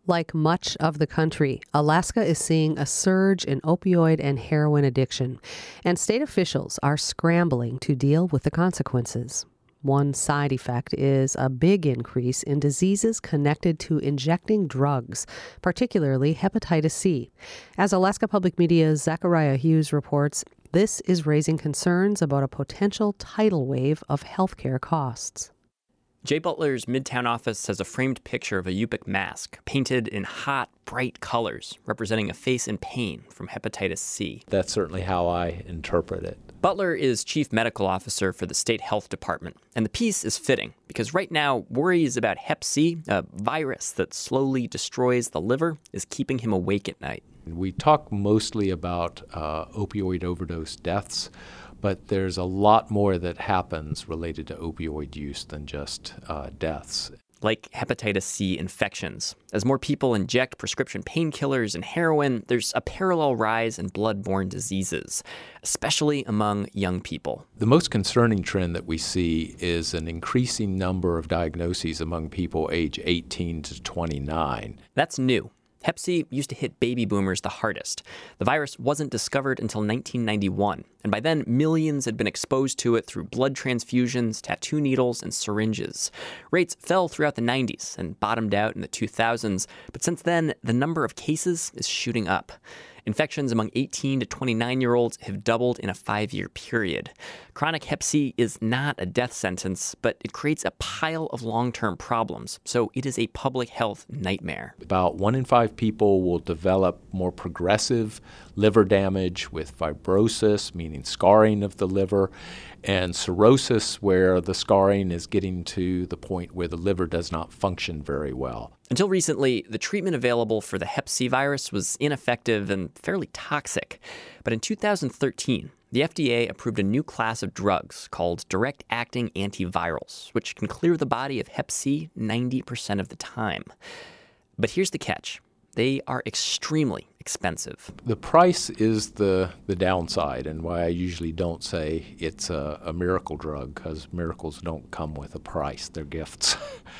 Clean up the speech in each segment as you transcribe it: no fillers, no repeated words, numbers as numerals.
Like much of the country, Alaska is seeing a surge in opioid and heroin addiction, and state officials are scrambling to deal with the consequences. One side effect is a big increase in diseases connected to injecting drugs, particularly hepatitis C. As Alaska Public Media's Zachariah Hughes reports, this is raising concerns about a potential tidal wave of healthcare costs. Jay Butler's Midtown office has a framed picture of a Yupik mask painted in hot, bright colors, representing a face in pain from hepatitis C. That's certainly how I interpret it. Butler is chief medical officer for the state health department, and the piece is fitting because right now worries about Hep C, a virus that slowly destroys the liver, is keeping him awake at night. We talk mostly about opioid overdose deaths, but there's a lot more that happens related to opioid use than just deaths. Like hepatitis C infections. As more people inject prescription painkillers and heroin, there's a parallel rise in blood-borne diseases, especially among young people. The most concerning trend that we see is an increasing number of diagnoses among people age 18 to 29. That's new. Hep C used to hit baby boomers the hardest. The virus wasn't discovered until 1991, and by then millions had been exposed to it through blood transfusions, tattoo needles, and syringes. Rates fell throughout the 90s and bottomed out in the 2000s, but since then, the number of cases is shooting up. Infections among 18 to 29-year-olds have doubled in a 5-year period. Chronic Hep C is not a death sentence, but it creates a pile of long-term problems, so it is a public health nightmare. About 1 in 5 people will develop more progressive liver damage with fibrosis, meaning scarring of the liver, and cirrhosis, where the scarring is getting to the point where the liver does not function very well. Until recently, the treatment available for the Hep C virus was ineffective and fairly toxic. But in 2013, the FDA approved a new class of drugs called direct-acting antivirals, which can clear the body of Hep C 90% of the time. But here's the catch. They are extremely expensive. The price is the downside, and why I usually don't say it's a miracle drug, because miracles don't come with a price. They're gifts.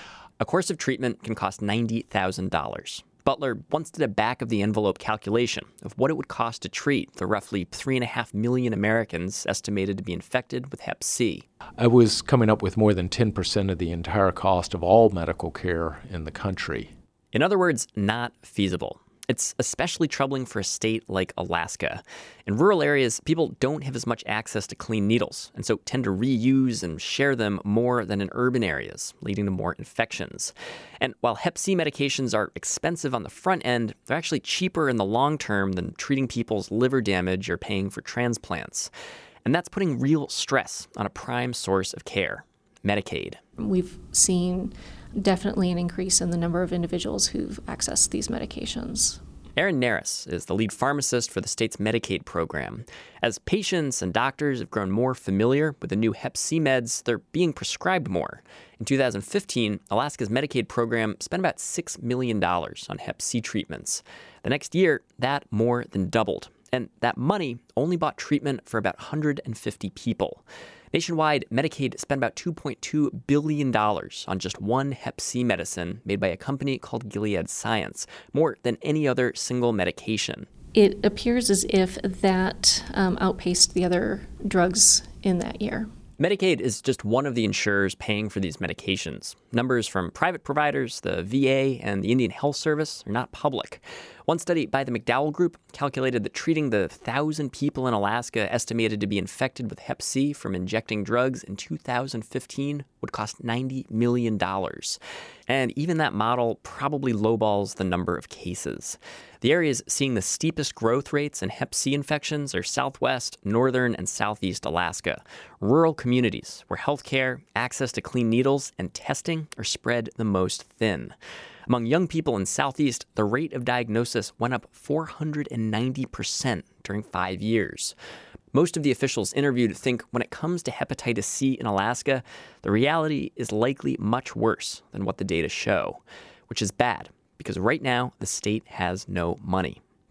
A course of treatment can cost $90,000. Butler once did a back-of-the-envelope calculation of what it would cost to treat the roughly 3.5 million Americans estimated to be infected with Hep C. I was coming up with more than 10% of the entire cost of all medical care in the country. In other words, not feasible. It's especially troubling for a state like Alaska. In rural areas, people don't have as much access to clean needles, and so tend to reuse and share them more than in urban areas, leading to more infections. And while Hep C medications are expensive on the front end, they're actually cheaper in the long term than treating people's liver damage or paying for transplants. And that's putting real stress on a prime source of care, Medicaid. We've seen definitely an increase in the number of individuals who've accessed these medications. Erin Naris is the lead pharmacist for the state's Medicaid program. As patients and doctors have grown more familiar with the new Hep C meds, they're being prescribed more. In 2015, Alaska's Medicaid program spent about $6 million on Hep C treatments. The next year, that more than doubled. And that money only bought treatment for about 150 people. Nationwide, Medicaid spent about $2.2 billion on just one Hep C medicine made by a company called Gilead Science, more than any other single medication. It appears as if that outpaced the other drugs in that year. Medicaid is just one of the insurers paying for these medications. Numbers from private providers, the VA, and the Indian Health Service are not public. One study by the McDowell Group calculated that treating the 1,000 people in Alaska estimated to be infected with Hep C from injecting drugs in 2015 would cost $90 million. And even that model probably lowballs the number of cases. The areas seeing the steepest growth rates in Hep C infections are southwest, northern, and southeast Alaska, rural communities where healthcare, access to clean needles, and testing are spread the most thin. Among young people in Southeast, the rate of diagnosis went up 490% during 5 years. Most of the officials interviewed think when it comes to hepatitis C in Alaska, the reality is likely much worse than what the data show, which is bad because right now the state has no money.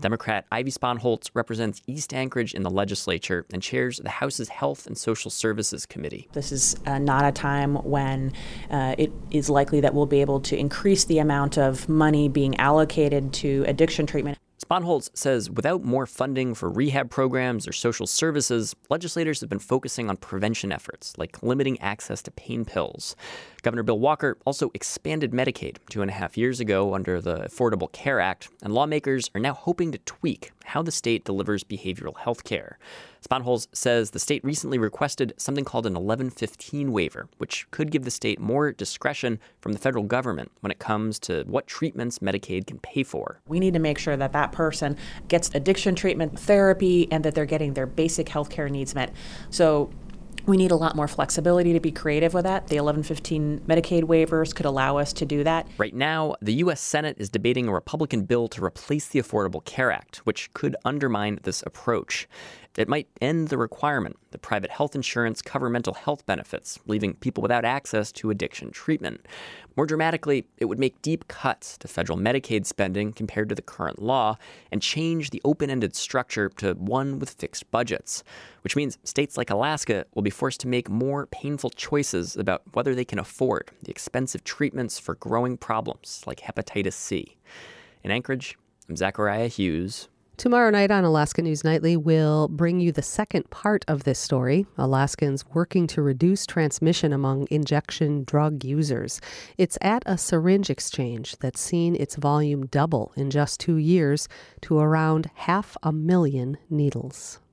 Democrat Ivy Sponholtz represents East Anchorage in the legislature and chairs the House's Health and Social Services Committee. This is not a time when it is likely that we'll be able to increase the amount of money being allocated to addiction treatment. Sponholtz says without more funding for rehab programs or social services, legislators have been focusing on prevention efforts, like limiting access to pain pills. Governor Bill Walker also expanded Medicaid 2.5 years ago under the Affordable Care Act, and lawmakers are now hoping to tweak how the state delivers behavioral health care. Sponholtz says the state recently requested something called an 1115 waiver, which could give the state more discretion from the federal government when it comes to what treatments Medicaid can pay for. We need to make sure that that person gets addiction treatment, therapy, and that they're getting their basic health care needs met. So we need a lot more flexibility to be creative with that. The 1115 Medicaid waivers could allow us to do that. Right now, the U.S. Senate is debating a Republican bill to replace the Affordable Care Act, which could undermine this approach. It might end the requirement that private health insurance cover mental health benefits, leaving people without access to addiction treatment. More dramatically, it would make deep cuts to federal Medicaid spending compared to the current law and change the open-ended structure to one with fixed budgets, which means states like Alaska will be forced to make more painful choices about whether they can afford the expensive treatments for growing problems like hepatitis C. In Anchorage, I'm Zachariah Hughes. Tomorrow night on Alaska News Nightly, we'll bring you the second part of this story, Alaskans working to reduce transmission among injection drug users. It's at a syringe exchange that's seen its volume double in just 2 years to around 500,000 needles.